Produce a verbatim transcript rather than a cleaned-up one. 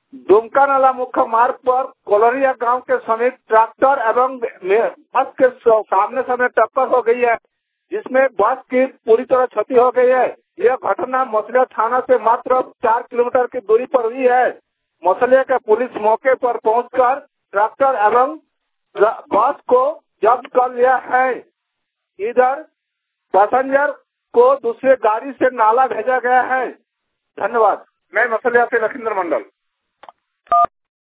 दुमका नाला मुख्य मार्ग पर कोलरिया गांव के समीप ट्रैक्टर एवं बस के सामने सामने टक्कर हो गई है, जिसमें बस की पूरी तरह क्षति हो गई है। यह घटना मसलिया थाना से मात्र चार किलोमीटर की दूरी पर हुई है। मसलिया के पुलिस मौके पर पहुंचकर ट्रैक्टर एवं बस को जब्त कर लिया है। इधर पैसेंजर को दूसरे गाड़ी से नाला भेजा गया है। धन्यवाद। मैं मसलिया से लखींद्र मंडल।